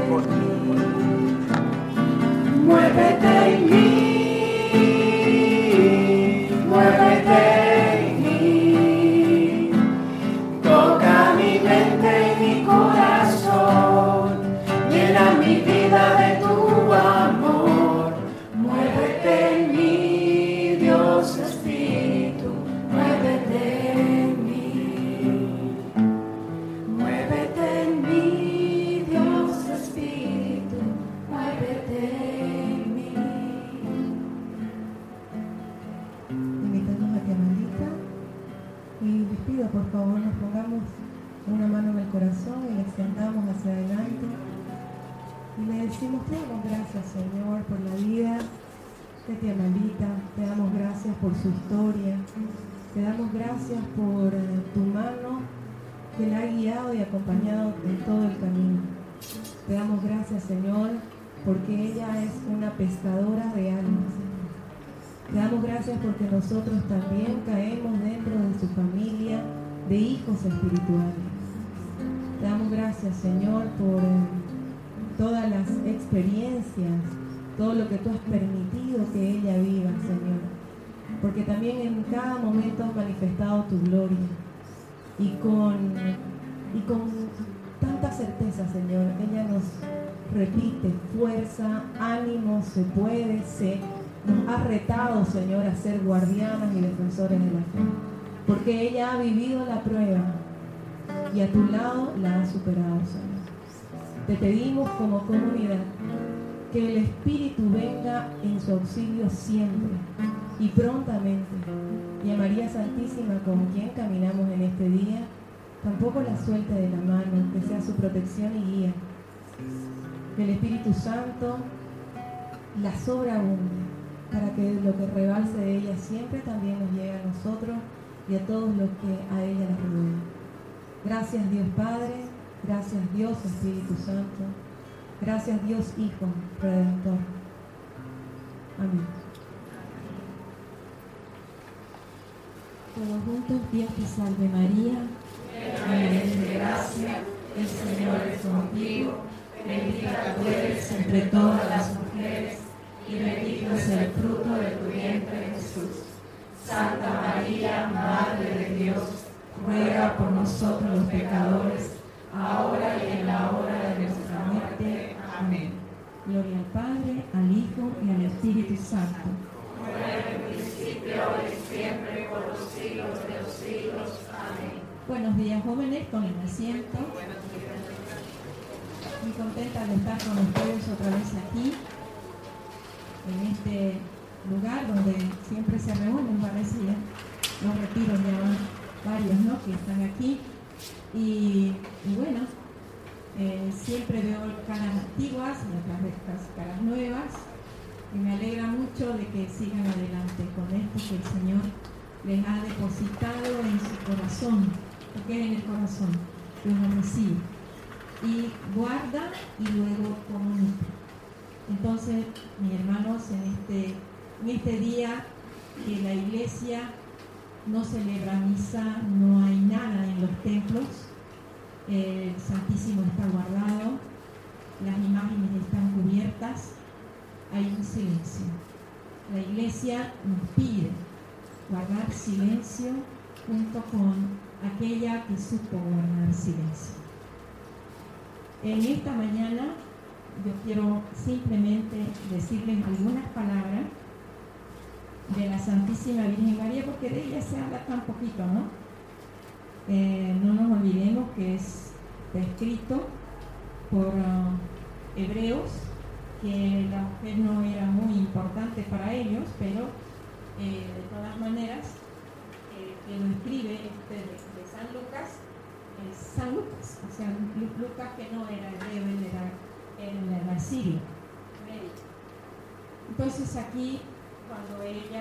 por ti. Muévete en mí, muévete en mí, toca mi mente y mi corazón, llena mi vida de tu amor. Muévete en mí, Dios Espíritu, muévete en mí, muévete en mí, Dios Espíritu, muévete en mí. Invitamos a Tía Maldita y les pido por favor nos pongamos una mano en el corazón y la extendamos hacia adelante y le decimos: te damos gracias, Señor, por la vida de Tía Maldita, te damos gracias por su historia, te damos gracias por tu mano que la ha guiado y acompañado en todo el camino. Te damos gracias, Señor, porque ella es una pescadora de almas. Te damos gracias porque nosotros también caemos dentro de su familia de hijos espirituales. Te damos gracias, Señor, por todas las experiencias, todo lo que tú has permitido que ella viva, Señor. Porque también en cada momento has manifestado tu gloria. Y con tanta certeza, Señor, ella nos repite: fuerza, ánimo, se puede, nos ha retado, Señor, a ser guardianas y defensores de la fe. Porque ella ha vivido la prueba y a tu lado la ha superado, Señor. Te pedimos como comunidad que el Espíritu venga en su auxilio siempre y prontamente. Y a María Santísima, con quien caminamos en este día, tampoco la suelte de la mano, que sea su protección y guía. Que el Espíritu Santo la sobreabunde, para que lo que rebalse de ella siempre también nos llegue a nosotros y a todos los que a ella la rodean. Gracias, Dios Padre, gracias, Dios Espíritu Santo, gracias, Dios Hijo Redentor. Amén. Todos juntos: Dios te salve María, Llena eres de gracia, el Señor es contigo, bendita tú eres entre todas las mujeres, y bendito es el fruto de tu vientre, Jesús. Santa María, Madre de Dios, ruega por nosotros los pecadores, ahora y en la hora de nuestra muerte. Amén. Gloria al Padre, al Hijo y al Espíritu Santo. Como era en el principio, ahora y siempre, por los siglos de los siglos. Amén. Buenos días, jóvenes, con el asiento. Muy contenta de estar con ustedes otra vez aquí, en este lugar donde siempre se reúnen, parece ya. Los retiros ya van varios, ¿no?, que están aquí. Y bueno, siempre veo caras antiguas y otras caras nuevas. Y me alegra mucho de que sigan adelante con esto que el Señor les ha depositado en su corazón, porque es en el corazón, Dios lo recibe y guarda y luego comunica. Entonces, mis hermanos, en este día que la iglesia no celebra misa, no hay nada en los templos, el Santísimo está guardado, las imágenes están cubiertas, hay un silencio. La iglesia nos pide guardar silencio junto con aquella que supo guardar silencio. En esta mañana yo quiero simplemente decirles algunas palabras de la Santísima Virgen María, porque de ella se habla tan poquito, ¿no? No nos olvidemos que está escrito por hebreos, que la mujer no era muy importante para ellos, pero de todas maneras, que lo escribe de San Lucas, es San Lucas, o sea, Lucas, que no era hebreo, él era sirio. Entonces aquí, cuando ella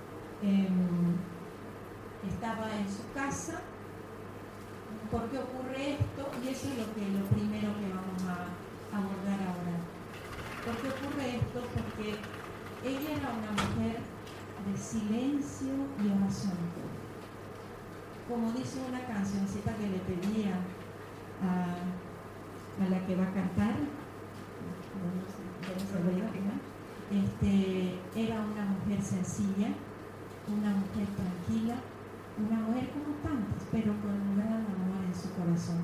estaba en su casa, ¿por qué ocurre esto? Y eso es lo primero que vamos a abordar ahora. ¿Por qué ocurre esto? Porque ella era una mujer de silencio y oración. Como dice una cancioncita que le pedía a la que va a cantar, sencilla, una mujer tranquila, una mujer como tantas, pero con un gran amor en su corazón.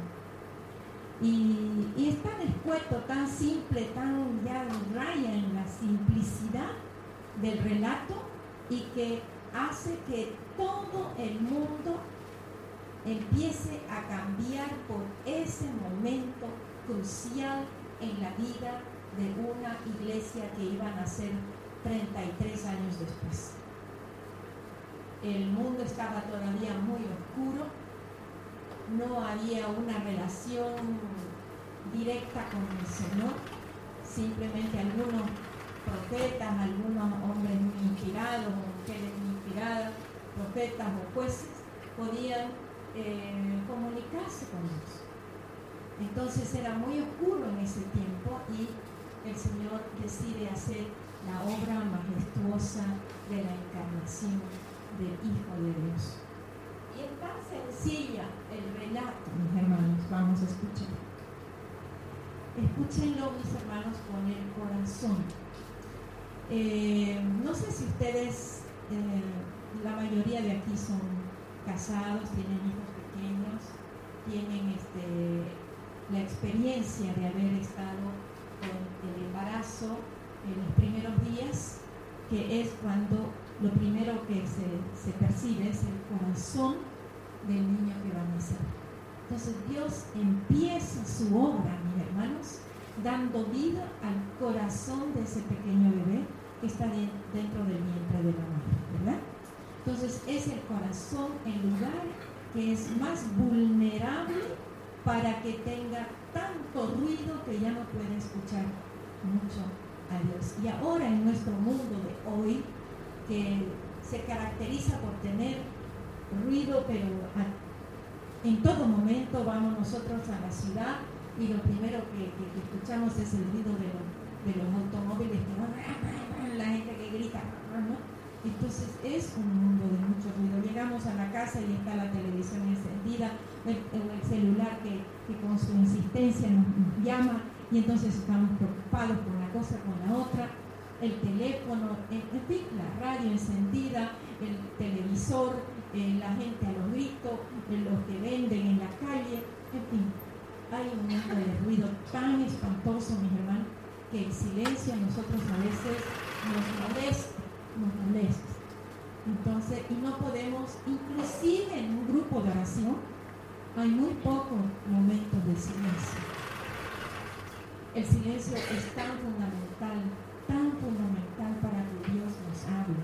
Y es tan escueto, tan simple, tan ya raya en la simplicidad del relato y que hace que todo el mundo empiece a cambiar por ese momento crucial en la vida de una iglesia que iba a nacer 33 años después. El mundo estaba todavía muy oscuro, no había una relación directa con el Señor, simplemente algunos profetas, algunos hombres muy inspirados, mujeres muy inspiradas, profetas o jueces, podían comunicarse con Dios. Entonces era muy oscuro en ese tiempo y el Señor decide hacer la obra majestuosa de la encarnación del Hijo de Dios. Y es tan sencilla el relato, mis hermanos, vamos a escuchar. Escúchenlo, mis hermanos, con el corazón. No sé si ustedes, la mayoría de aquí son casados, tienen hijos pequeños, tienen la experiencia de haber estado con el embarazo en los primeros días, que es cuando lo primero que se percibe es el corazón del niño que va a nacer. Entonces Dios empieza su obra, mis hermanos, dando vida al corazón de ese pequeño bebé que está dentro del vientre de la madre, ¿verdad? Entonces es el corazón el lugar que es más vulnerable para que tenga tanto ruido que ya no puede escuchar mucho a Dios. Y ahora en nuestro mundo de hoy, que se caracteriza por tener ruido, pero en todo momento vamos nosotros a la ciudad y lo primero que escuchamos es el ruido de los automóviles, la gente que grita, ¿no? Entonces es un mundo de mucho ruido. Llegamos a la casa y está la televisión encendida, el celular que con su insistencia nos llama, y entonces estamos preocupados por una cosa, con la otra, el teléfono, en fin, la radio encendida, el televisor, la gente a los gritos, los que venden en la calle, en fin, hay un mundo de ruido tan espantoso, mis hermanos, que el silencio a nosotros a veces nos molesta. Entonces, y no podemos, inclusive en un grupo de oración, hay muy pocos momentos de silencio. El silencio es tan fundamental para que Dios nos hable.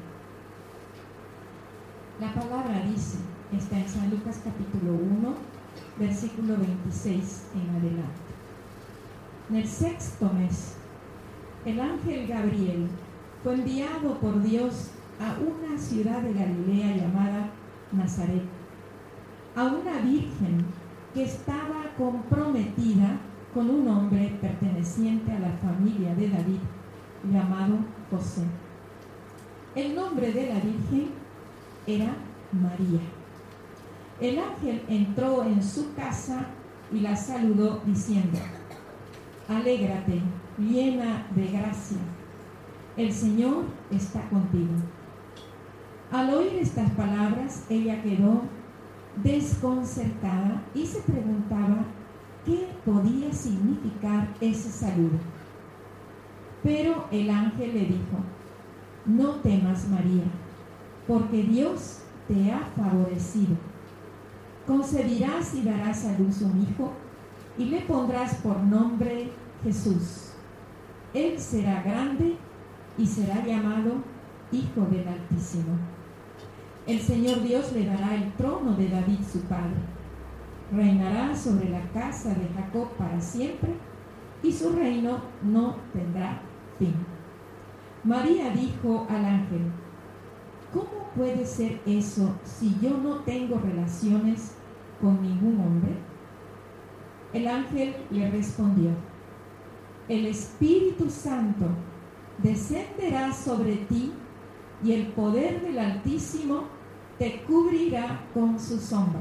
La palabra dice, está en San Lucas capítulo 1, versículo 26 en adelante. En el 6º mes, el ángel Gabriel fue enviado por Dios a una ciudad de Galilea llamada Nazaret, a una virgen que estaba comprometida con un hombre perteneciente a la familia de David, llamado José. El nombre de la virgen era María. El ángel entró en su casa y la saludó diciendo: Alégrate, llena de gracia, el Señor está contigo. Al oír estas palabras, ella quedó desconcertada y se preguntaba qué podía significar ese saludo. Pero el ángel le dijo: No temas, María, porque Dios te ha favorecido. Concebirás y darás a luz un hijo y le pondrás por nombre Jesús. Él será grande y será llamado Hijo del Altísimo. El Señor Dios le dará el trono de David su padre. Reinará sobre la casa de Jacob para siempre y su reino no tendrá fin. María dijo al ángel: ¿Cómo puede ser eso si yo no tengo relaciones con ningún hombre? El ángel le respondió: El Espíritu Santo descenderá sobre ti y el poder del Altísimo te cubrirá con su sombra.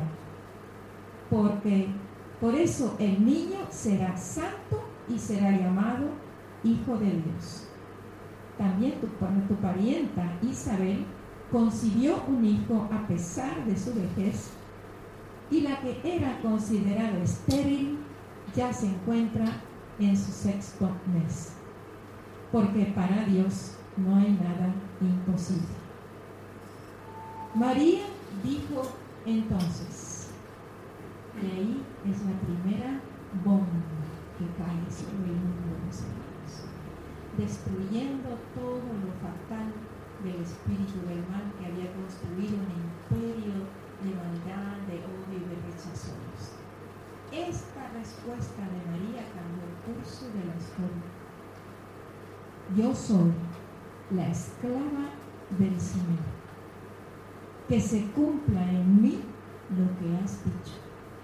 Por eso el niño será santo y será llamado Hijo de Dios. también tu parienta Isabel concibió un hijo a pesar de su vejez, y la que era considerada estéril ya se encuentra en su 6º mes, porque para Dios no hay nada imposible. María dijo entonces, y ahí es la primera bomba que cae sobre el mundo de los hermanos, destruyendo todo lo fatal del espíritu del mal que había construido un imperio de maldad, de odio y de rechazos. Esta respuesta de María cambió el curso de la historia. Yo soy la esclava del Señor. Que se cumpla en mí lo que has dicho.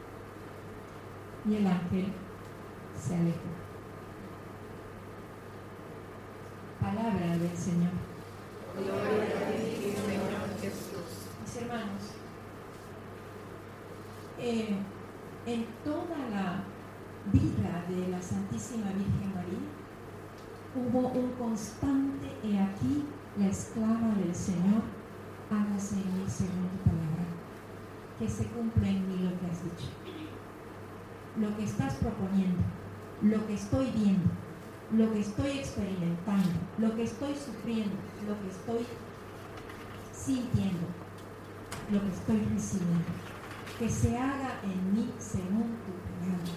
Y el ángel se alejó. Palabra del Señor. Gloria a ti, Señor Jesús. Mis hermanos, en toda la vida de la Santísima Virgen María hubo un constante: he aquí la esclava del Señor, hágase en mí según tu palabra. Que se cumpla en mí lo que has dicho, lo que estás proponiendo, lo que estoy viendo, lo que estoy experimentando, lo que estoy sufriendo, lo que estoy sintiendo, lo que estoy recibiendo. Que se haga en mí según tu palabra.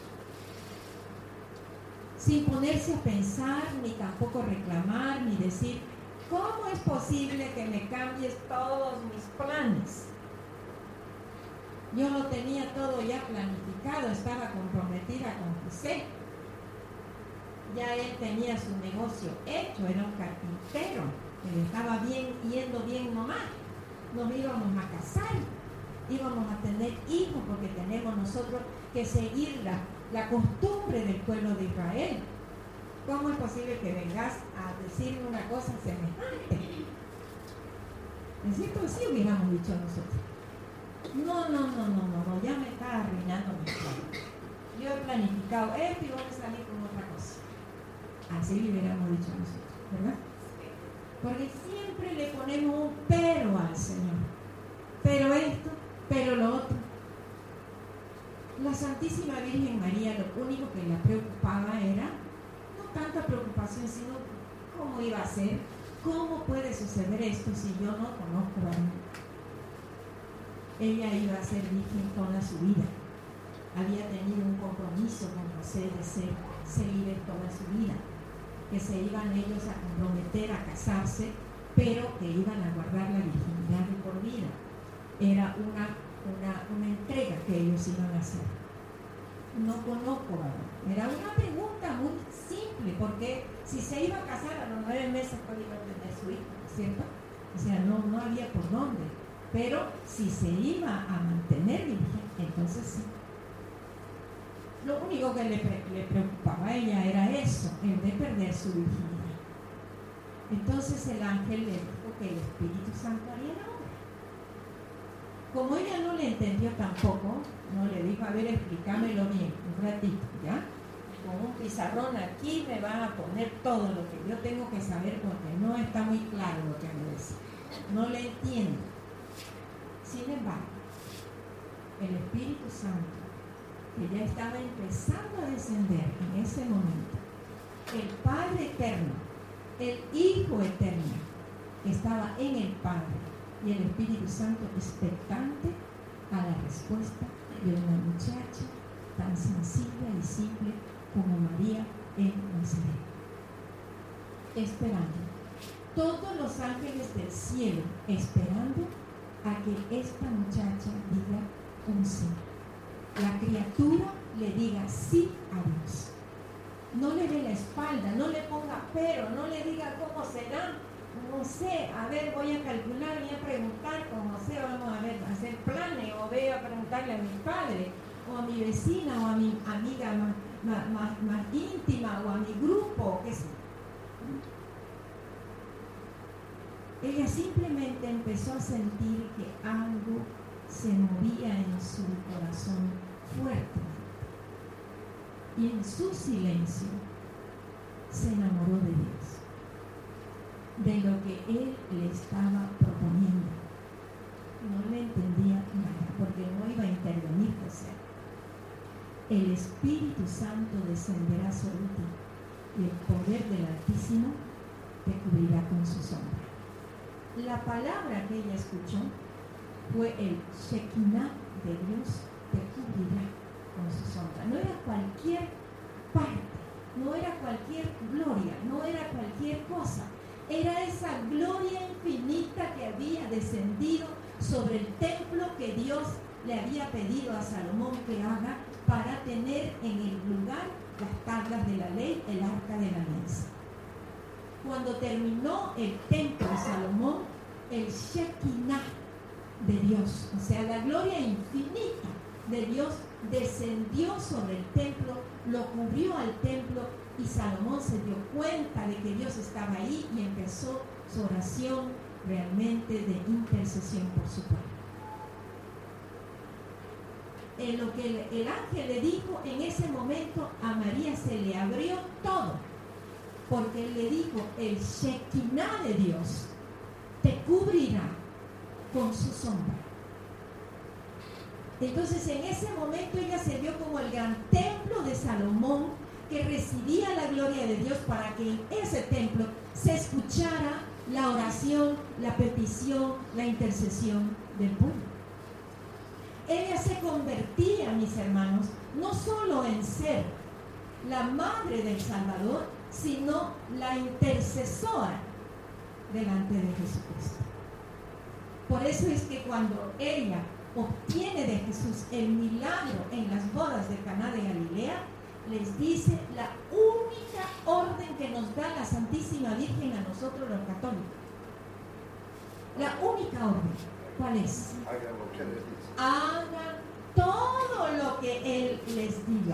Sin ponerse a pensar, ni tampoco reclamar, ni decir, ¿cómo es posible que me cambies todos mis planes? Yo lo tenía todo ya planificado, estaba comprometida con José. Ya él tenía su negocio hecho, era un carpintero, que le estaba yendo bien nomás. Nos íbamos a casar, íbamos a tener hijos, porque tenemos nosotros que seguir la costumbre del pueblo de Israel. ¿Cómo es posible que vengas a decirme una cosa semejante? ¿Es cierto? Sí hubiéramos dicho nosotros. No, ya me está arruinando mi plan. Yo he planificado esto y voy a salir con otra cosa. Así le hubiéramos dicho nosotros, ¿verdad? Porque siempre le ponemos un pero al Señor. Pero esto, pero lo otro. La Santísima Virgen María, lo único que la preocupaba era, no tanta preocupación, sino cómo iba a ser, cómo puede suceder esto si yo no conozco a Dios. Ella iba a ser virgen toda su vida. Había tenido un compromiso con José de ser célibe toda su vida, que se iban ellos a comprometer a casarse, pero que iban a guardar la virginidad de por vida. Era una entrega que ellos iban a hacer. No conozco, ¿verdad? Era una pregunta muy simple, porque si se iba a casar a los 9 meses, pues iba a tener su hijo, ¿cierto? O sea, no había por dónde. Pero si se iba a mantener virgen, entonces sí. Lo único que le preocupaba a ella era eso, el de perder su virginidad. Entonces el ángel le dijo que el Espíritu Santo haría la obra. Como ella no le entendió tampoco, no le dijo, a ver, explícamelo bien, un ratito, ¿ya? Con un pizarrón aquí me van a poner todo lo que yo tengo que saber, porque no está muy claro lo que me dice. No le entiendo. Sin embargo, el Espíritu Santo, que ya estaba empezando a descender en ese momento, el Padre eterno, el Hijo eterno, que estaba en el Padre, y el Espíritu Santo expectante a la respuesta de una muchacha tan sencilla y simple como María en Nazaret. Esperando. Todos los ángeles del cielo esperando a que esta muchacha diga un sí. La criatura le diga sí a Dios. No le dé la espalda, no le ponga pero, no le diga cómo será. No sé, a ver, voy a calcular, voy a preguntar con José, vamos a ver, a hacer planes, o voy a preguntarle a mi padre, o a mi vecina, o a mi amiga más íntima, o a mi grupo, qué sé. Ella simplemente empezó a sentir que algo se movía en su corazón fuertemente. Y en su silencio se enamoró de Dios. él le estaba proponiendo. No le entendía nada, porque no iba a intervenir José. El Espíritu Santo descenderá sobre ti y el poder del Altísimo te cubrirá con su sombra. La palabra que ella escuchó fue el Shekinah de Dios te cubrirá con su sombra. No era cualquier parte, no era cualquier gloria, no era cualquier cosa. Era esa gloria infinita que había descendido sobre el templo que Dios le había pedido a Salomón que haga para tener en el lugar las tablas de la ley, el arca de la alianza. Cuando terminó el templo de Salomón, el Shekinah de Dios, o sea, la gloria infinita de Dios descendió sobre el templo, lo cubrió al templo y Salomón se dio cuenta de que Dios estaba ahí y empezó su oración realmente de intercesión por su pueblo. En lo que el ángel le dijo en ese momento, a María se le abrió todo, porque él le dijo, el Shekinah de Dios te cubrirá con su sombra. Entonces en ese momento ella se vio como el gran templo de Salomón que recibía la gloria de Dios para que en ese templo se escuchara la oración, la petición, la intercesión del pueblo. Ella se convertía, mis hermanos, no solo en ser la madre del Salvador, sino la intercesora delante de Jesucristo. Por eso es que cuando ella obtiene de Jesús el milagro en las bodas de Caná de Galilea, les dice la única orden que nos da la Santísima Virgen a nosotros los católicos. La única orden. ¿Cuál es? Hagan lo que les dice. Hagan todo lo que Él les diga.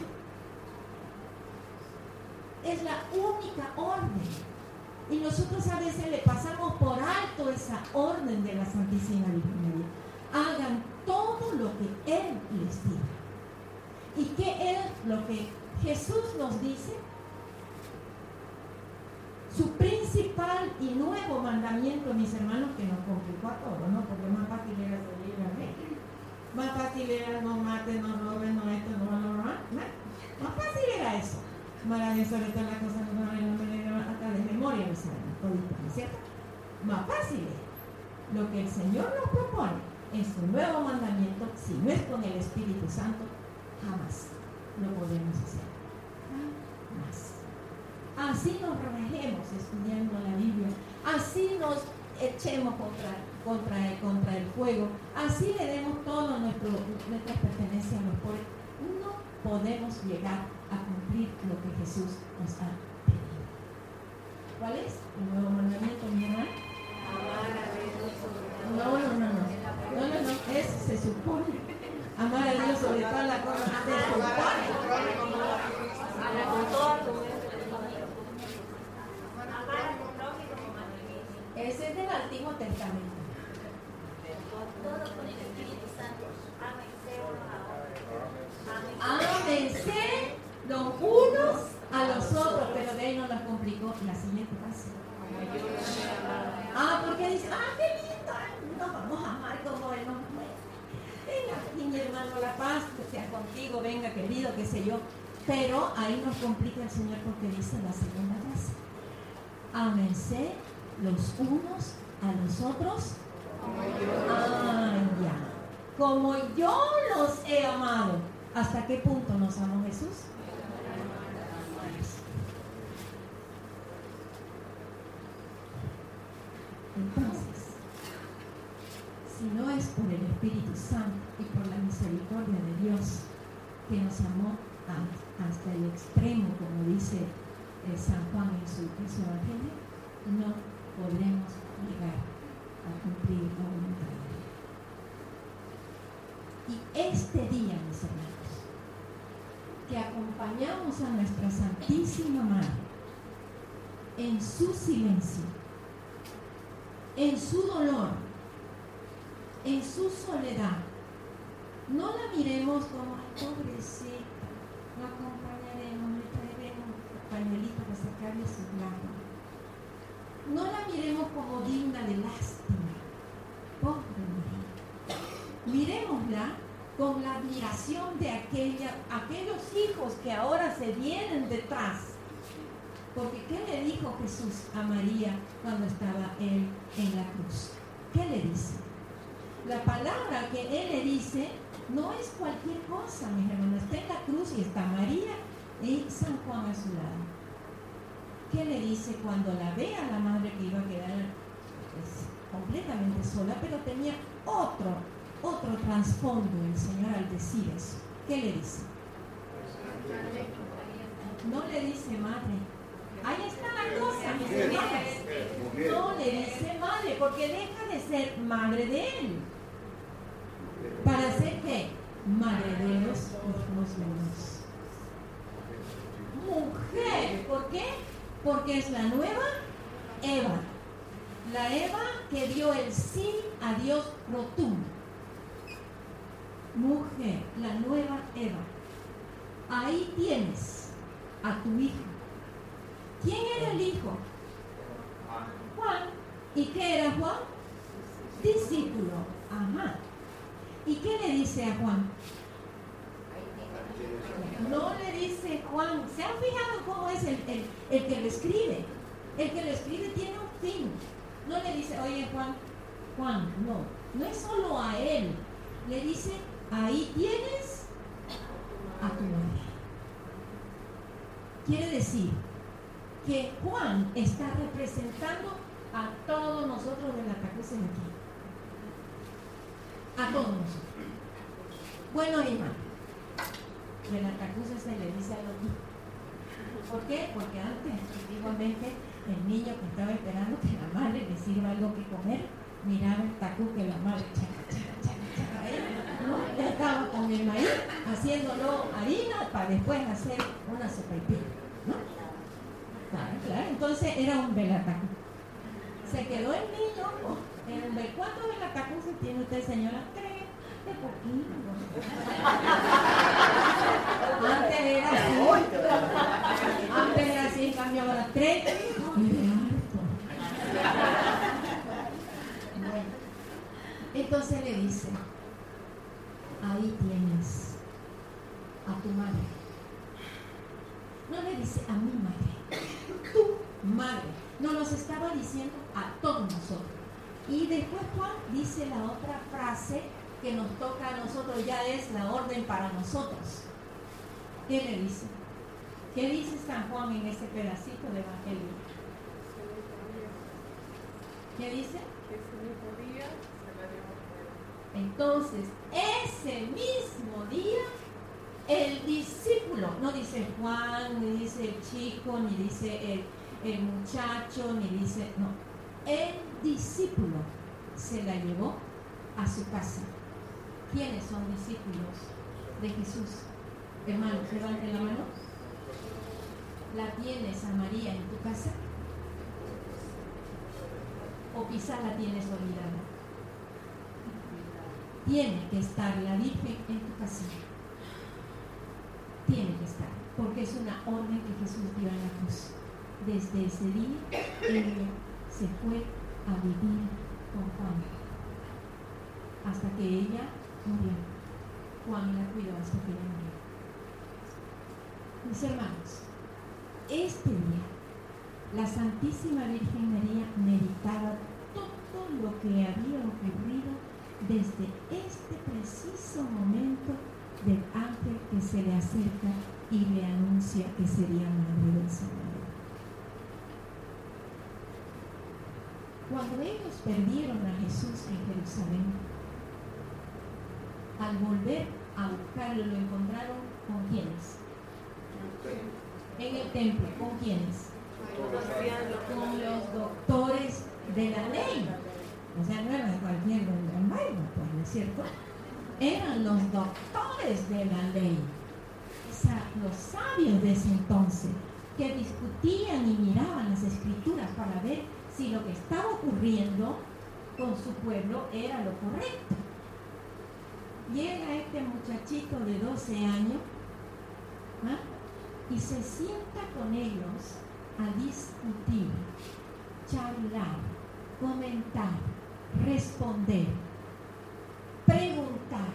Es la única orden. Y nosotros a veces le pasamos por alto esa orden de la Santísima Virgen María. Hagan todo lo que Él les diga. ¿Y qué es lo que Jesús nos dice? Su principal y nuevo mandamiento, mis hermanos, que nos complicó a todos, ¿no? Porque más fácil era seguir la ley. Más fácil era no mates, no robes, no esto, no. Más fácil era eso. Maravilloso, sobre todas las cosas, no hasta de memoria, ¿no es cierto? Más fácil es. Lo que el Señor nos propone en su nuevo mandamiento, si no es con el Espíritu Santo, jamás lo podemos hacer. Jamás. Así nos relajemos estudiando la Biblia, así nos echemos contra el fuego, así le demos todo nuestras pertenencias a los pobres. No podemos llegar a cumplir lo que Jesús nos ha pedido. ¿Cuál es el nuevo mandamiento, mi hermano? Amar a Dios sobre todo. No, eso se supone. Amar a Dios sobre todas las cosas se supone. Amar con toda tu mente. Amar a tu prójimo como a ti mismo. Ese es del Antiguo Testamento. Todo con el Espíritu Santo. Ámense unos a otros. Ámense los unos a los otros, pero de ahí nos la complicó la siguiente frase. Porque dice, qué lindo, nos vamos a amar como Él nos ama. Venga, mi hermano, la paz que sea contigo, venga, querido, qué sé yo. Pero ahí nos complica el Señor porque dice la segunda frase. Ámense los unos a los otros. Ya. Como yo los he amado. ¿Hasta qué punto nos amó Jesús? Entonces, si no es por el Espíritu Santo y por la misericordia de Dios que nos amó hasta el extremo, como dice San Juan en su Evangelio, no podremos llegar a cumplir la voluntad de Dios. Y este día, mis hermanos, que acompañamos a nuestra Santísima Madre en su silencio, en su dolor, en su soledad, no la miremos como, pobrecita, la acompañaremos, le traeremos un pañuelito para sacarle sus lágrimas. no la miremos como digna de lástima. Pobre María. Miremosla con la admiración de aquellos hijos que ahora se vienen detrás. Porque ¿qué le dijo Jesús a María cuando estaba él en la cruz? ¿Qué le dice? La palabra que él le dice no es cualquier cosa, mis hermanos. Está en la cruz y está María y San Juan a su lado. ¿Qué le dice cuando la ve a la madre que iba a quedar pues, completamente sola, pero tenía otro trasfondo el Señor al decir eso? ¿Qué le dice? No le dice madre. Ahí está la cosa, mis hermanos. No le dice madre, porque deja de ser madre de él. ¿Para ser qué? Madre de los hijos de Dios. Mujer, ¿por qué? Porque es la nueva Eva. La Eva que dio el sí a Dios rotundo. Mujer, la nueva Eva. Ahí tienes a tu hijo. ¿Quién era el hijo? Juan. ¿Y qué era Juan? Discípulo. Ajá. ¿Y qué le dice a Juan? No le dice Juan. ¿Se han fijado cómo es el que lo escribe? El que lo escribe tiene un fin. No le dice, oye Juan, no es solo a él. Le dice, ahí tienes a tu madre. Quiere decir que Juan está representando a todos nosotros de la Tacuces aquí. A todos nosotros. Bueno, hermano, de la Tacuces se le dice a los niños. ¿Por qué? Porque antes, antiguamente, el niño que estaba esperando que la madre le sirva algo que comer, miraba el tacú que la madre ¿no? Ya estaba con el maíz haciéndolo harina para después hacer una sopaipilla, ¿no? Claro. Entonces era un velatacú. Se quedó el niño en un velatacú. ¿Cuántos velatacú se tiene usted, señora? 3 de poquito. Antes era así. Antes era así, en cambio ahora 3. Entonces le dice, ahí tienes a tu madre. No le dice a mi madre, tu madre. No, nos estaba diciendo a todos nosotros. Y después Juan dice la otra frase que nos toca a nosotros, ya es la orden para nosotros. ¿Qué le dice? ¿Qué dice San Juan en ese pedacito de Evangelio? ¿Qué dice? Ese mismo día se la dio muerte. Entonces, ese mismo día, el discípulo, no dice Juan, ni dice el chico, ni dice el muchacho, ni dice, no, el discípulo se la llevó a su casa. ¿Quiénes son discípulos de Jesús? Hermanos, levanten la mano. ¿La tienes a María en tu casa? ¿O quizás la tienes olvidada? Tiene que estar la Virgen en tu casa. Tiene que estar, porque es una orden que Jesús dio en la cruz. Desde ese día, ella se fue a vivir con Juan, hasta que ella murió. Juan la cuidó hasta que ella murió. Mis hermanos, este día, la Santísima Virgen María meditaba todo lo que había ocurrido desde este preciso momento del ángel que se le acerca y le anuncia que sería madre del Señor. Cuando ellos perdieron a Jesús en Jerusalén, al volver a buscarlo, lo encontraron ¿con quiénes? En el templo. ¿Con quiénes? Con los doctores de la ley. O sea, no eran cualquier hermano, pues, ¿no es cierto? Eran los doctores de la ley. O sea, los sabios de ese entonces, que discutían y miraban las escrituras para ver si lo que estaba ocurriendo con su pueblo era lo correcto. Llega este muchachito de 12 años, ¿ah? Y se sienta con ellos a discutir, charla comentar, responder, preguntar.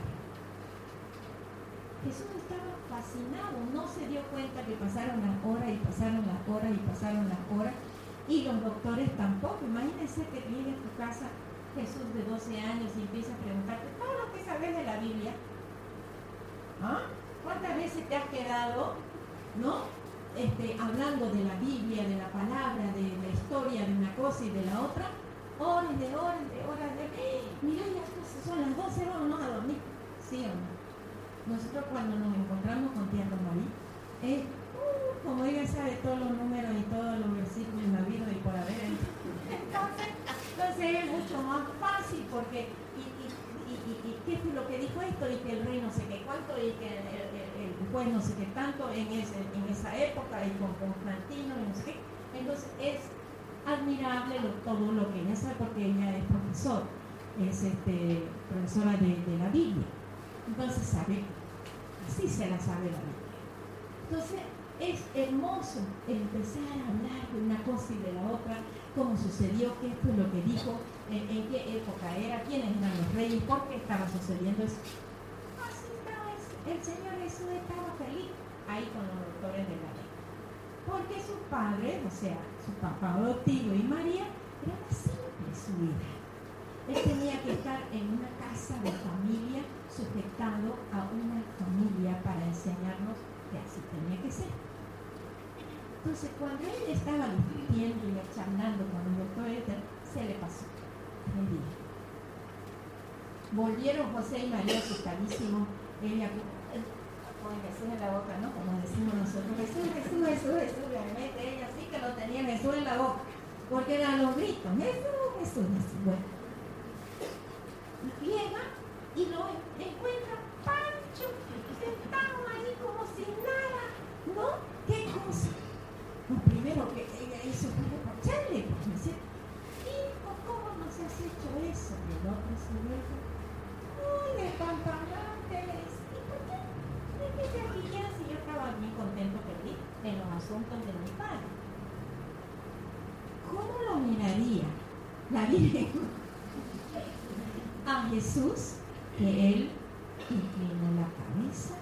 Jesús estaba fascinado, no se dio cuenta que pasaron las horas y pasaron las horas y pasaron las horas, y los doctores tampoco. Imagínense que viene a tu casa Jesús de 12 años y empieza a preguntarte todo lo que sabes de la Biblia. ¿Ah? ¿Cuántas veces te has quedado, no? Hablando de la Biblia, de la palabra, de la historia de una cosa y de la otra, horas de horas de horas de... Mira, ya son las 12, vámonos a dormir. ¿Sí o no? Nosotros cuando nos encontramos con tía Romarí, como ella sabe todos los números y todos los versículos en la Biblia y por haber, entonces es mucho más fácil porque y qué fue lo que dijo esto y que el rey no sé qué cuánto y que el juez no sé qué tanto en esa época y con Constantino y no sé qué. Entonces es admirable todo lo que ella sabe porque ella es profesora de la Biblia. Entonces sabe, así se la sabe la Biblia. Entonces es hermoso empezar a hablar de una cosa y de la otra, cómo sucedió, qué fue lo que dijo, en qué época era, quiénes eran los reyes, por qué estaba sucediendo eso. Así estaba el Señor Jesús estaba feliz ahí con los doctores de la ley. Porque sus padres, o sea, su papá adoptivo y María, era más simple su vida. Él tenía que estar en una casa de familia, sujetado a una familia para enseñarnos que así tenía que ser. Entonces, cuando él estaba discutiendo y charlando con los doctores, se le pasó 3 días. Volvieron José y María asustadísimos. Ella con Jesús en la boca, ¿no? Como decimos nosotros, Jesús, realmente ella sí que lo tenía Jesús en la boca, porque eran los gritos, Jesús. Bueno, llega y lo encuentra Pancho sentado ahí como sin nada, ¿no? ¿Qué cosa? Lo primero que ella hizo fue reprocharle, pues decir, hijo, ¿cómo nos has hecho eso? Y el otro se dijo, muy despampanante eres. ¿Y por qué? ¿De qué te rías si yo estaba bien contento feliz en los asuntos de mi padre? ¿Cómo lo miraría la Virgen a Jesús, que él inclinó la cabeza?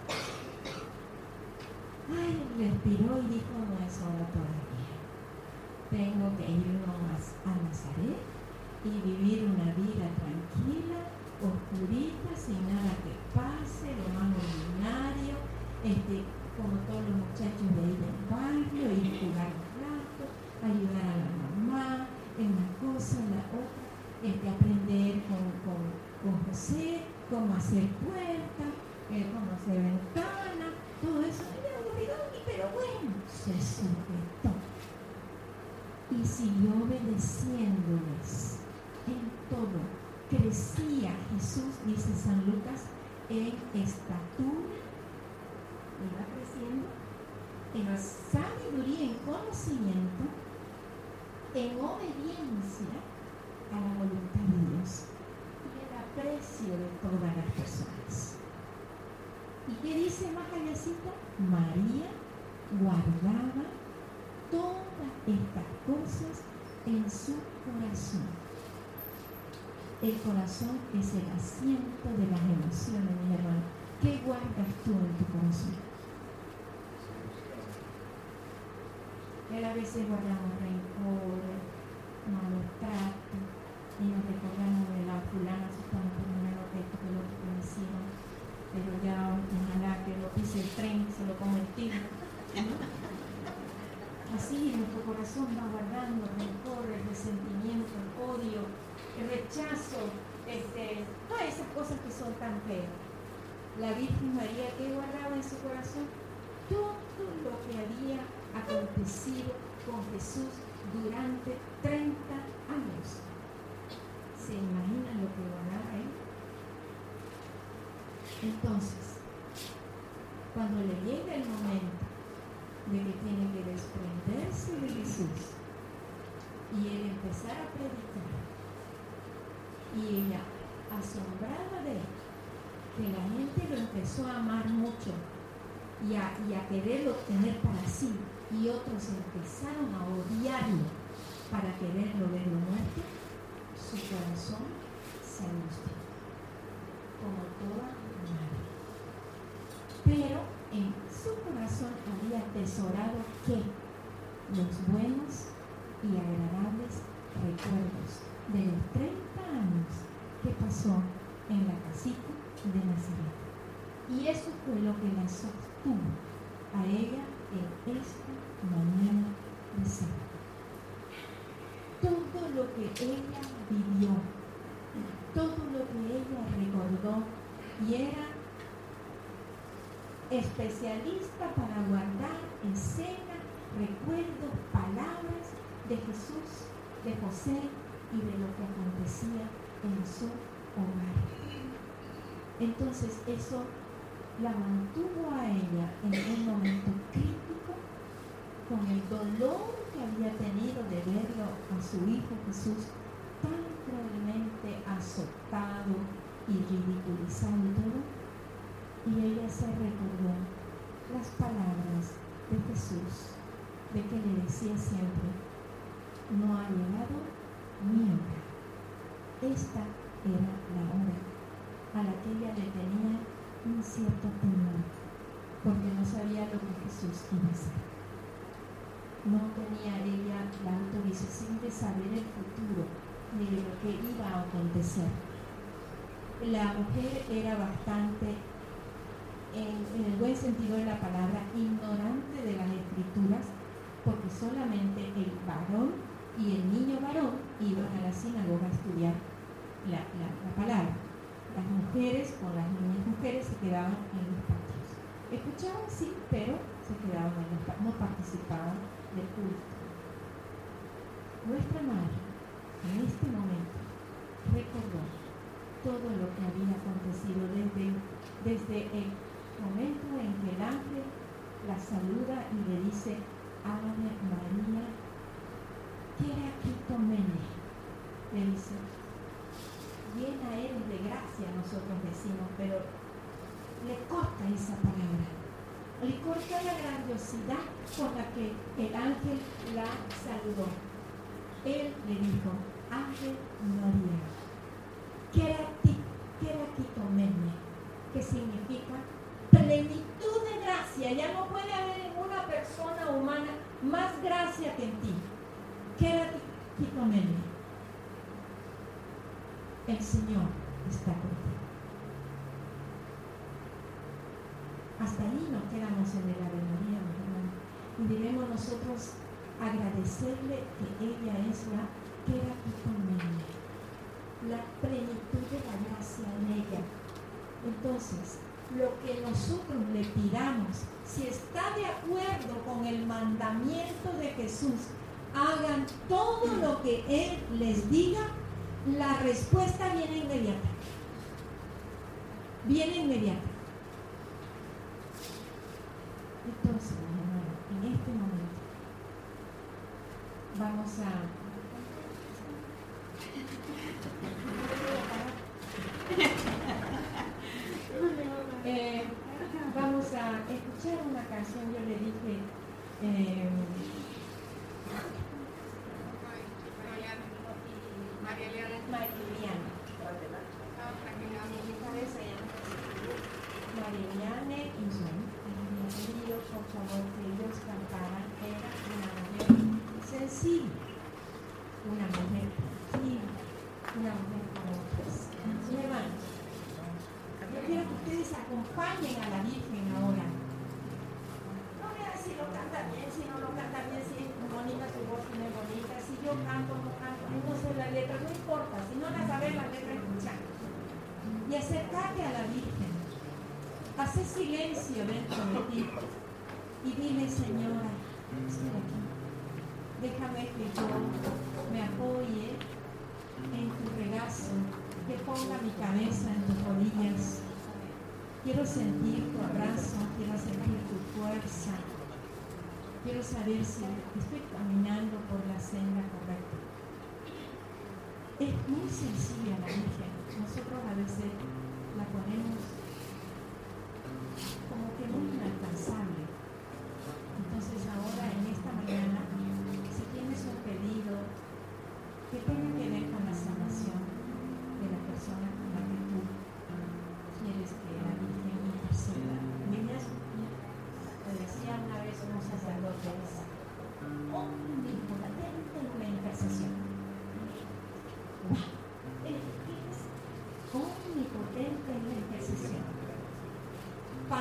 Ay, respiró y dijo, no es hora todavía. Tengo que irnos a Nazaret y vivir una vida tranquila, oscurita, sin nada que pase, lo más ordinario, como todos los muchachos de ahí del barrio, ir a jugar un rato, ayudar a la mamá, en una cosa, en la otra, aprender con José, cómo hacer puertas, cómo hacer ventanas, todo eso. Pero bueno, se sujetó y siguió obedeciéndoles en todo. Crecía Jesús, dice San Lucas, en estatura, iba creciendo, en sabiduría, en conocimiento, en obediencia a la voluntad de Dios y el aprecio de todas las personas. ¿Y qué dice más allácito? María guardaba todas estas cosas en su corazón. El corazón es el asiento de las emociones, mi hermano. ¿Qué guardas tú en tu corazón? Él a veces guardamos rencor, malos tratos, y nos recordamos de la fulana, asustamos por lo menos esto que lo que me hicieron, pero ya ojalá que lo pise el tren, se lo come el tigre. Así nuestro corazón va guardando el rencor, el resentimiento, el odio, el rechazo, todas esas cosas que son tan feas. La Virgen María, ¿qué guardaba en su corazón? Todo lo que había acontecido con Jesús durante 30 años. ¿Se imaginan lo que guardaba él? Entonces, cuando le llega el momento de que tiene que desprenderse de Jesús y él empezar a predicar, y ella, asombrada de él, que la gente lo empezó a amar mucho y a quererlo tener para sí, y otros empezaron a odiarlo para quererlo verlo muerto, su corazón se angustió, como toda madre. Pero en su corazón había atesorado que los buenos y agradables recuerdos de los 30 años que pasó en la casita de Nazaret. Y eso fue lo que la sostuvo a ella en esta mañana de sábado. Todo lo que ella vivió, todo lo que ella recordó, y era especialista para guardar escenas, recuerdos, palabras de Jesús, de José y de lo que acontecía en su hogar. Entonces eso la mantuvo a ella en un momento crítico, con el dolor que había tenido de verlo a su hijo Jesús tan cruelmente azotado y ridiculizado y todo. Y ella se recordó las palabras de Jesús, de que le decía siempre: no ha llegado mi hora. Esta era la hora a la que ella le tenía un cierto temor, porque no sabía lo que Jesús iba a hacer. No tenía ella la autorización de saber el futuro ni de lo que iba a acontecer. La mujer era bastante, en el buen sentido de la palabra, ignorante de las escrituras, porque solamente el varón y el niño varón iban a la sinagoga a estudiar la palabra. Las mujeres o las niñas mujeres se quedaban en los patios. Escuchaban, sí, pero se quedaban en los patios, no participaban del culto. Nuestra madre, en este momento, recordó todo lo que había acontecido desde el momento en que el ángel la saluda y le dice: Ave María, Queraquitomene, le dice. Llena eres de gracia, nosotros decimos, pero le corta esa palabra, le corta la grandiosidad con la que el ángel la saludó. Él le dijo: Ave María, Queraquitomene, que significa plenitud de gracia. Ya no puede haber ninguna persona humana más gracia que en ti. Queraquitomene. El Señor está contigo. Hasta ahí nos quedamos en el Ave María, mi hermano. Y debemos nosotros agradecerle que ella es la Queraquitomene, la plenitud de la gracia en ella. Entonces, lo que nosotros le pidamos, si está de acuerdo con el mandamiento de Jesús, hagan todo lo que Él les diga, la respuesta viene inmediata. Viene inmediata. Entonces, mi hermano, en este momento vamos a escuchar una canción. Yo le dije Mariliane y yo había pedido por favor que ellos cantaran. Era una mujer sencilla, una mujer tranquila, una mujer como otras. Mis hermanos, yo quiero que ustedes acompañen a la Virgen ahora. No vean si lo canta bien, si no lo canta bien, si es bonita tu voz, si no es bonita, si yo canto o no canto, no sé la letra, no importa, si no la sabes la letra, escuchar. Y acercarte a la Virgen. Hace silencio dentro de ti y dile: Señora, estoy aquí. Déjame que yo me apoye en tu regazo, que ponga mi cabeza en tus rodillas. Quiero sentir tu abrazo, quiero sentir tu fuerza. Quiero saber si estoy caminando por la senda correcta. Es muy sencilla la Virgen. Nosotros a veces la ponemos como que muy inalcanzable. Entonces ahora, en esta mañana, si tienes un pedido que tenga que ver con la sanación,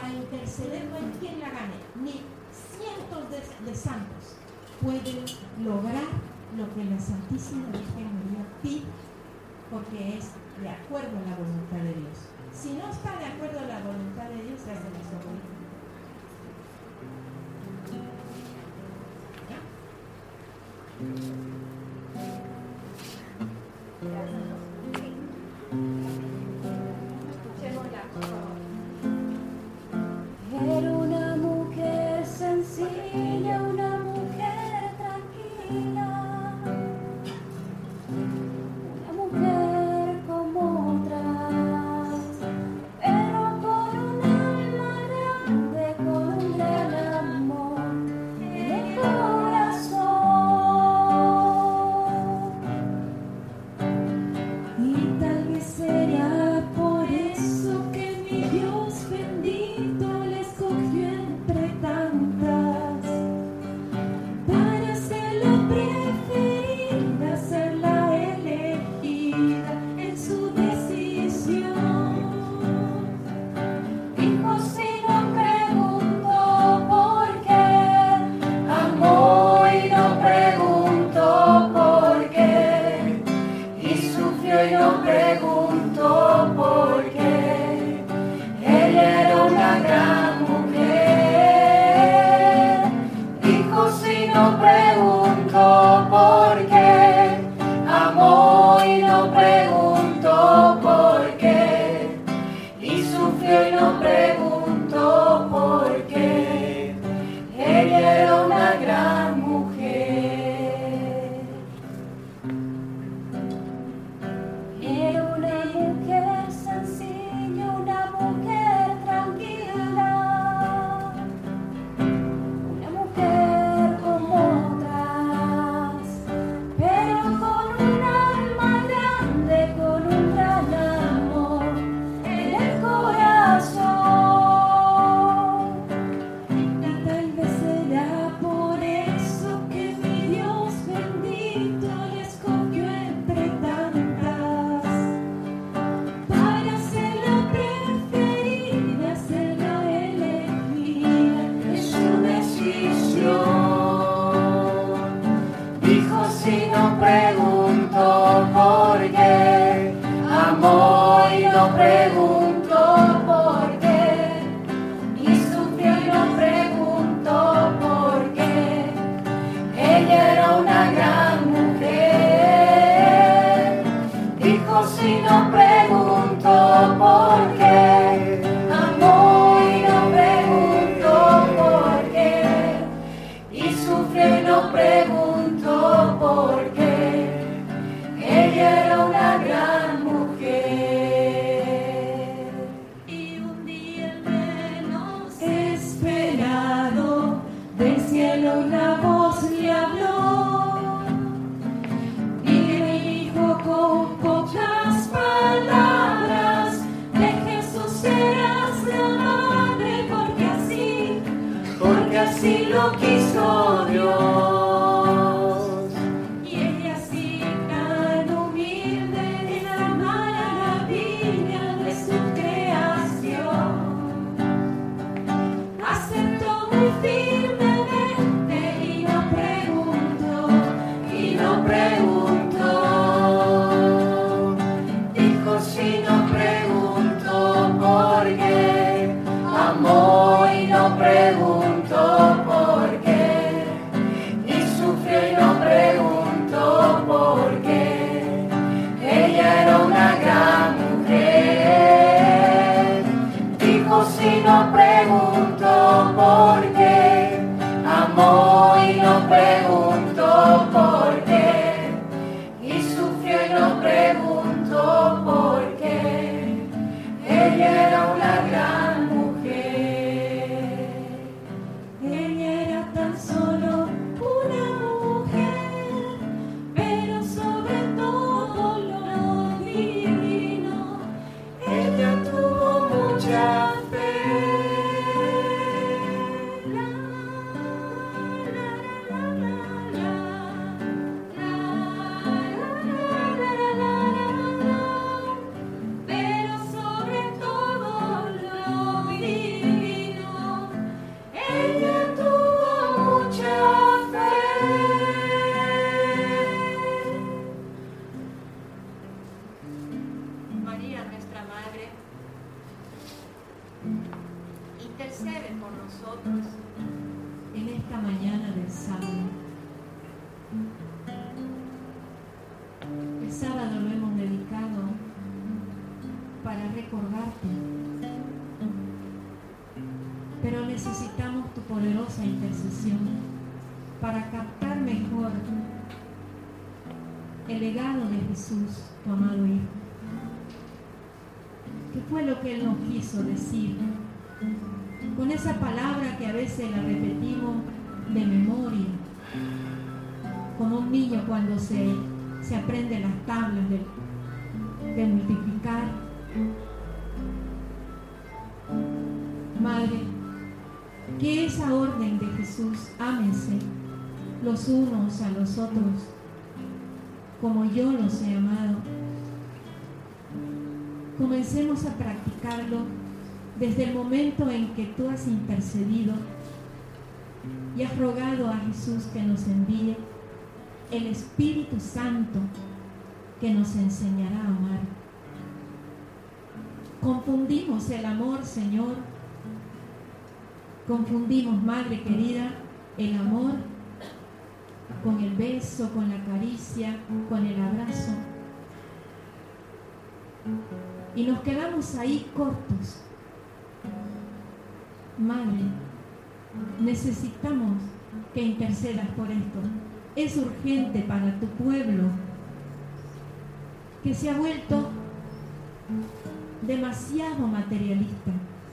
interceder no hay quien la gane, ni cientos de santos pueden lograr lo que la Santísima Virgen María pide, porque es de acuerdo a la voluntad de Dios. Si no está de acuerdo a la voluntad de Dios, se hace nuestro voluntad. Era una mujer sencilla, una mujer tranquila, una mujer como otras, pero con un alma grande, con un gran amor en el corazón. Y tal vez será por eso que mi Dios bendito la escogió entre tantas, para ser la preferida, ser la elegida en su decisión. Y José no preguntó por qué, amó y no preguntó por qué, y sufrió y no preguntó por qué. Ella era una gran mujer. Y José no preguntó por qué, amó y no preguntó por qué, y sufrió y no preguntó por qué. Ella era una gran mujer. Era una mujer sencilla, una mujer tranquila, una mujer como otras, pero con un alma grande, con un gran amor en el corazón. Y tal vez será por eso que mi Dios bendito la escogió entre tantas, para ser la preferida, ser la elegida en su decisión. Y José no preguntó por qué, amó y no preguntó por qué, y sufrió y no preguntó por qué. Ella era una gran mujer. Y José no preguntó por qué, amó y no preguntó por qué, y sufrió y no preguntó por qué. Ella era una gran mujer. Y un día el menos esperado, del cielo una voz le habló y le dijo con pocas palabras: nosotros en esta mañana del sábado. El sábado lo hemos dedicado para recordarte, pero necesitamos tu poderosa intercesión para captar mejor el legado de Jesús, tu amado Hijo. ¿Qué fue lo que Él nos quiso decir? Con esa palabra que a veces la repetimos de memoria, como un niño cuando se aprende las tablas de multiplicar. Madre, que esa orden de Jesús, ámense los unos a los otros, como yo los he amado, comencemos a practicarlo desde el momento en que tú has intercedido y has rogado a Jesús que nos envíe el Espíritu Santo que nos enseñará a amar. Confundimos el amor, Señor. Confundimos, Madre querida, el amor con el beso, con la caricia, con el abrazo. Y nos quedamos ahí cortos. Madre, necesitamos que intercedas por esto. Es urgente para tu pueblo, que se ha vuelto demasiado materialista.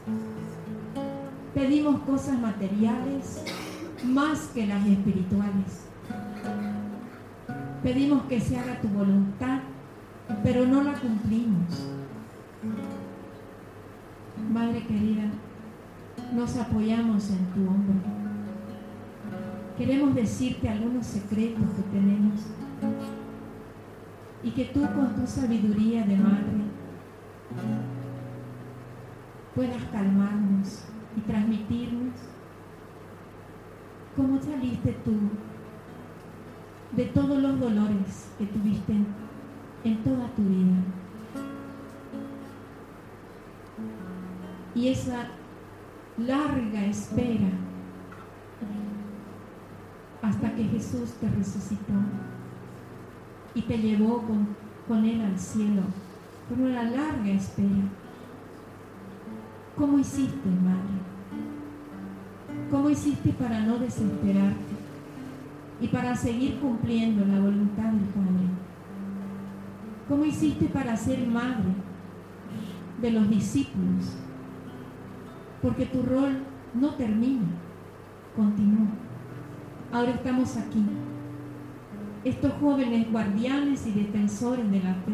Pedimos cosas materiales más que las espirituales. Pedimos que se haga tu voluntad, pero no la cumplimos. Madre querida, nos apoyamos en tu hombro. Queremos decirte algunos secretos que tenemos y que tú con tu sabiduría de madre puedas calmarnos y transmitirnos cómo saliste tú de todos los dolores que tuviste en toda tu vida. Y esa larga espera hasta que Jesús te resucitó y te llevó con Él al cielo, por una larga espera. ¿Cómo hiciste, Madre? ¿Cómo hiciste para no desesperarte y para seguir cumpliendo la voluntad del Padre? ¿Cómo hiciste para ser madre de los discípulos? Porque tu rol no termina, continúa. Ahora estamos aquí, estos jóvenes guardianes y defensores de la fe.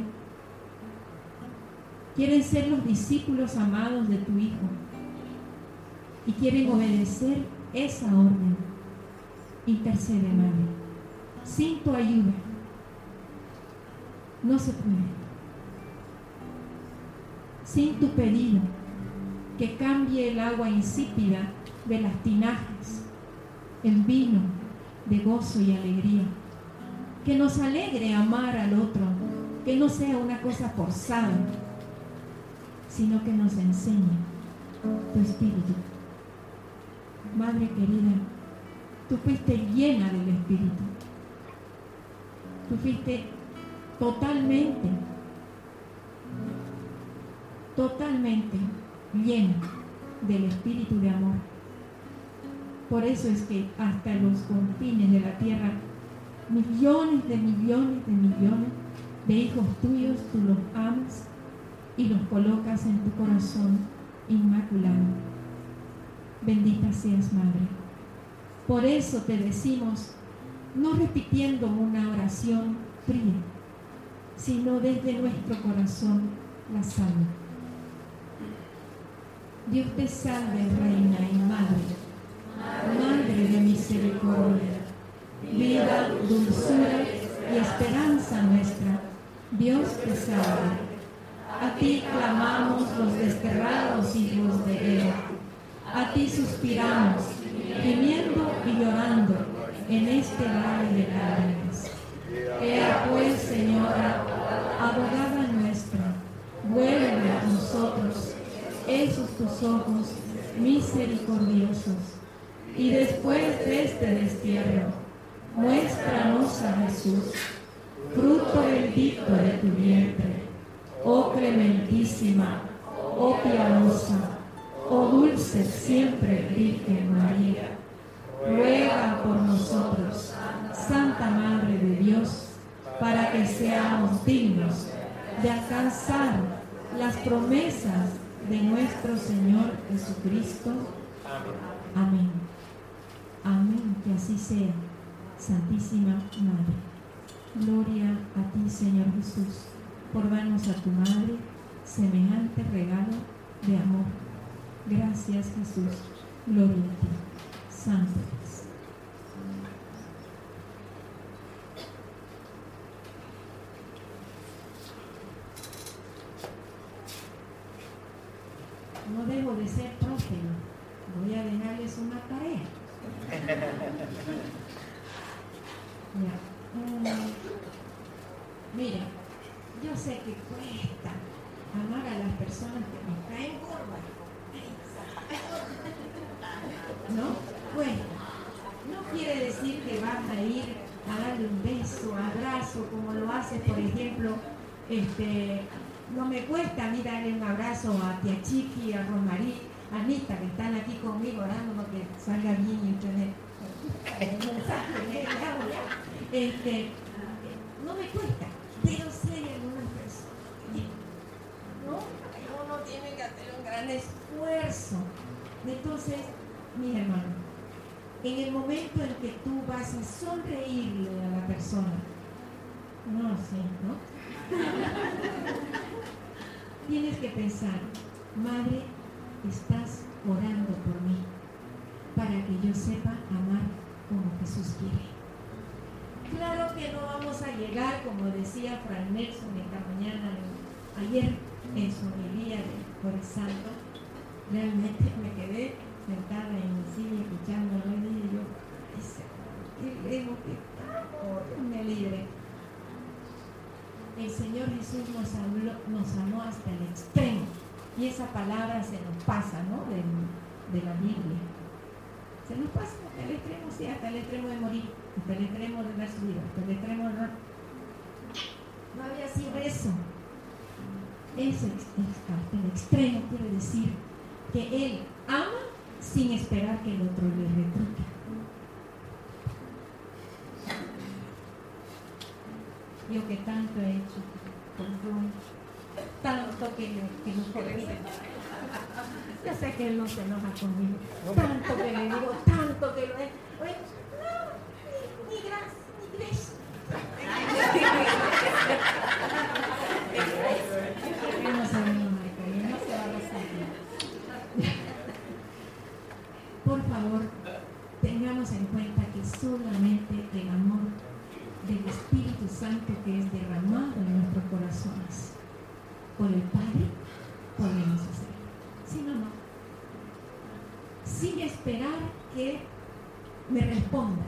Quieren ser los discípulos amados de tu Hijo y quieren obedecer esa orden. Intercede, Madre. Sin tu ayuda no se puede. Sin tu pedido que cambie el agua insípida de las tinajas en vino de gozo y alegría, que nos alegre amar al otro, que no sea una cosa forzada, sino que nos enseñe tu Espíritu. Madre querida, tú fuiste llena del Espíritu. Tú fuiste totalmente llena del Espíritu de amor. Por eso es que hasta los confines de la tierra, millones de hijos tuyos tú los amas y los colocas en tu corazón inmaculado. Bendita seas, Madre. Por eso te decimos, no repitiendo una oración fría, sino desde nuestro corazón la salve. Dios te salve, Reina y Madre, Madre de misericordia, vida, dulzura y esperanza nuestra. Dios te salve. A ti clamamos los desterrados hijos de Eva. A ti suspiramos, gimiendo y llorando en este valle de lágrimas. Ea pues, Señora, abogada nuestra, vuelve a nosotros esos tus ojos misericordiosos. Y después de este destierro, muéstranos a Jesús, fruto bendito de tu vientre. Oh clementísima, oh piadosa, oh dulce siempre Virgen María, ruega por nosotros, Santa Madre de Dios, para que seamos dignos de alcanzar las promesas de nuestro Señor Jesucristo. Amén. Amén, que así sea, Santísima Madre. Gloria a ti, Señor Jesús, por darnos a tu Madre semejante regalo de amor. Gracias, Jesús. Gloria a ti, Santo eres. No dejo de ser próspero. Voy a dejarles una tarea. Ya. Mira, yo sé que cuesta amar a las personas que nos caen gordas. ¿No? Cuesta. No quiere decir que vas a ir a darle un beso, abrazo, como lo haces, por ejemplo, no me cuesta a mí darle un abrazo a Tía Chiqui, a Rosmarí, a Anita, que están aquí conmigo, orando que salga bien y tener no me cuesta, pero sí hay algunas personas, ¿no? Uno tiene que hacer un gran esfuerzo. Entonces, mis hermanos, en el momento en que tú vas a sonreírle a la persona, no sé, ¿no? Tienes que pensar, Madre, estás orando por mí, para que yo sepa amar como Jesús quiere. Claro que no vamos a llegar, como decía Fray Nelson esta mañana, ayer en su homilía de Jueves Santo, realmente me quedé sentada en mi silla escuchándolo y dije yo, qué lejos que estamos, Dios me libre. El Señor Jesús nos amó hasta el extremo, y esa palabra se nos pasa, ¿no? de la Biblia. Se nos pasa hasta el extremo, sí, hasta el extremo de morir, hasta el extremo de dar su vida, hasta el extremo de no había sido eso. Hasta el extremo quiere decir que Él ama sin esperar que el otro le retruque. Yo que tanto he hecho por Ron, tanto que no corrí. Yo sé que Él no se enoja conmigo, tanto que le digo, tanto que lo he... Oye, no, ni gracias, ni gracias. Él no se va a enojar conmigo, no se va a resentir. Por favor, tengamos en cuenta que solamente el amor del Espíritu Santo que es derramado en nuestros corazones por el Padre podemos hacer. Si no, no. Sin esperar que me responda.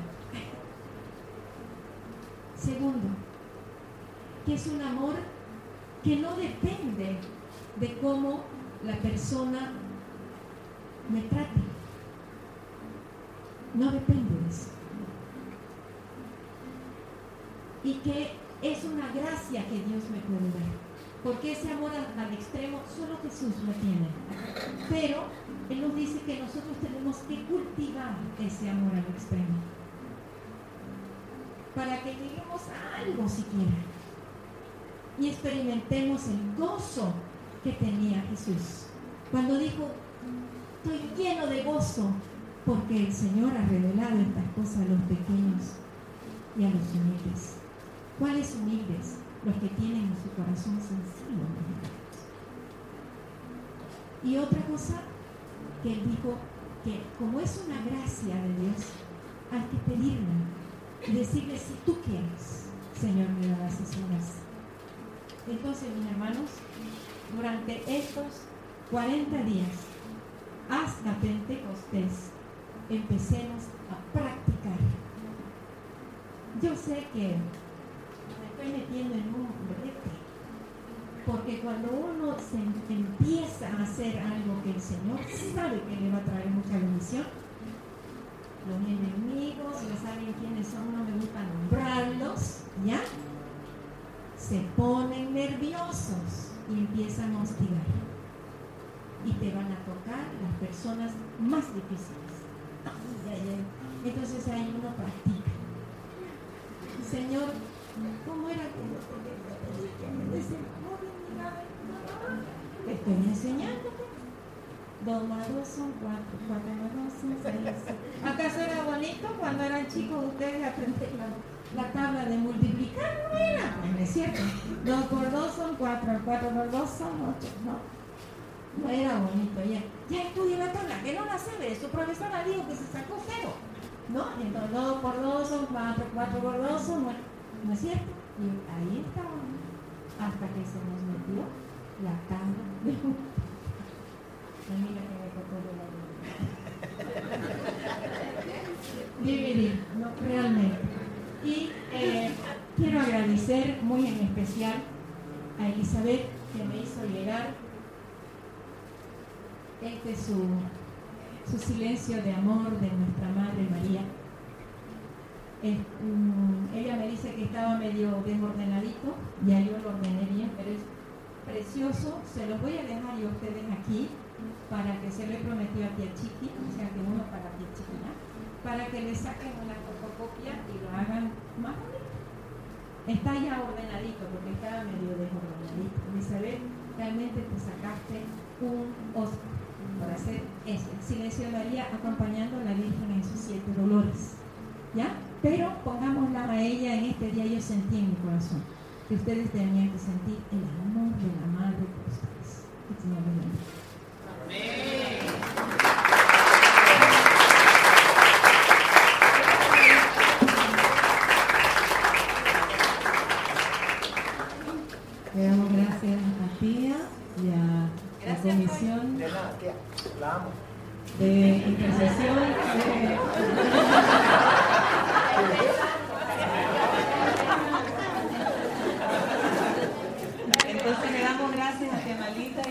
Segundo, que es un amor que no depende de cómo la persona me trate. No depende de eso. Y que es una gracia que Dios me puede dar. Porque ese amor al extremo solo Jesús lo tiene. Pero Él nos dice que nosotros tenemos que cultivar ese amor al extremo. Para que lleguemos a algo siquiera. Y experimentemos el gozo que tenía Jesús. Cuando dijo, estoy lleno de gozo, porque el Señor ha revelado estas cosas a los pequeños y a los humildes. ¿Cuáles humildes? Los que tienen su corazón sencillo. Y otra cosa que Él dijo, que como es una gracia de Dios, hay que pedirla y decirle, si tú quieres, Señor, me darás esa gracia. Entonces, mis hermanos, durante estos 40 días hasta Pentecostés, empecemos a practicar. Yo sé que me estoy metiendo en un brete, Porque cuando uno se empieza a hacer algo que el Señor sabe que le va a traer mucha bendición, los enemigos, ya saben quiénes son, no me gusta nombrarlos, ¿ya? Se ponen nerviosos y empiezan a hostigar. Y te van a tocar las personas más difíciles. Entonces ahí uno practica. Señor, ¿cómo era que me decía? Te estoy enseñando. 2 más 2 son 4, 4 más 2 son 6. ¿Acaso era bonito cuando eran chicos ustedes aprender la tabla de multiplicar? No era, pues, ¿no es cierto? 2 por 2 son 4, 4 por 2 son 8, ¿no? No era bonito, ya estudié la tabla, que no la sabe, su profesora dijo que se sacó 0, ¿no? Entonces 2 por 2 son 4, 4 por 2 son 8, ¿no es cierto? Y ahí estábamos, hasta que se nos metió la tabla de multiplicar. Mira que me tocó de la dividir, no, realmente. Y quiero agradecer muy en especial a Elizabeth, que me hizo llegar su silencio de amor de nuestra Madre María. Ella me dice que estaba medio desordenadito, ya yo lo ordené bien, pero es precioso. Se los voy a dejar yo a ustedes aquí, para que se le prometió a tía Chiqui, o sea que uno para tía Chiqui, ¿no? Para que le saquen una fotocopia y lo hagan más bonito. Está ya ordenadito porque estaba medio desordenadito. Elizabeth, realmente te sacaste un Oscar por hacer eso, el silencio de María acompañando a la Virgen en sus 7 dolores, ¿ya? Pero pongámosla a ella en este día. Yo sentí en mi corazón que ustedes tenían que sentir el amor de la Madre por ustedes. Que el Señor les bendiga. Le damos gracias a Tía y a la comisión De nada, tía, la amo. de intercesión. Entonces le damos gracias a Tía Malita